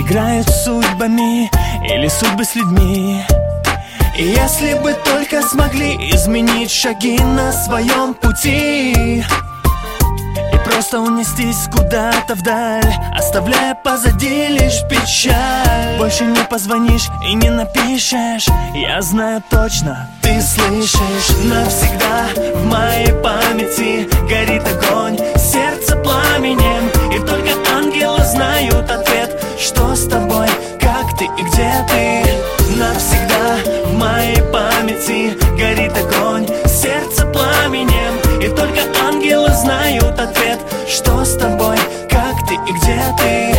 играют с судьбами или судьбы с людьми. И если бы только смогли изменить шаги на своем пути и просто унестись куда-то вдаль, оставляя позади лишь печаль. Больше не позвонишь и не напишешь, я знаю точно, ты слышишь. Навсегда в моей памяти горит огонь, сердце пламенем, и только ангелы знают ответ, что с тобой, как ты и где ты. Навсегда в моей памяти горит огонь, сердце пламенем, и только ангелы знают ответ, что с тобой, как ты и где ты.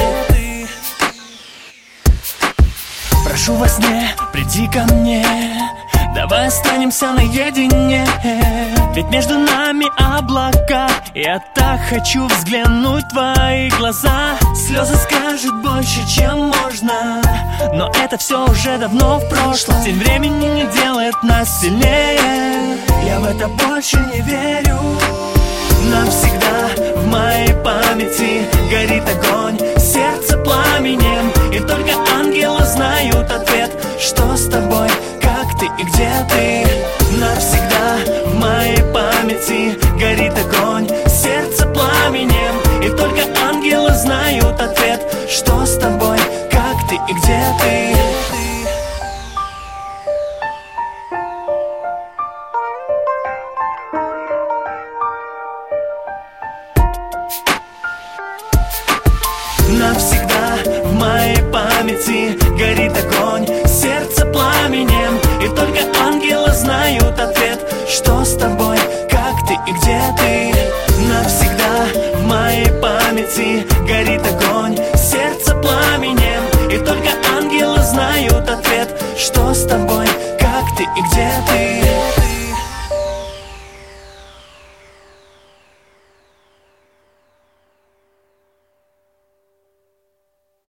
Прошу во сне, приди ко мне, давай останемся наедине, ведь между нами облака. Я так хочу взглянуть в твои глаза. Слезы скажут больше, чем можно, но это все уже давно в прошлом. Тень времени не делает нас сильнее, я в это больше не верю. Навсегда в моей памяти горит огонь, сердце пламенем, и только ангелы знают ответ, что с тобой, как ты и где ты. Навсегда в моей памяти горит огонь, сердце пламенем, и только ангелы знают ответ, что с тобой, как ты и где ты. Навсегда в моей памяти горит огонь, сердце пламенем, и только ангелы знают ответ, что с тобой, как ты и где ты. Навсегда в моей памяти горит огонь,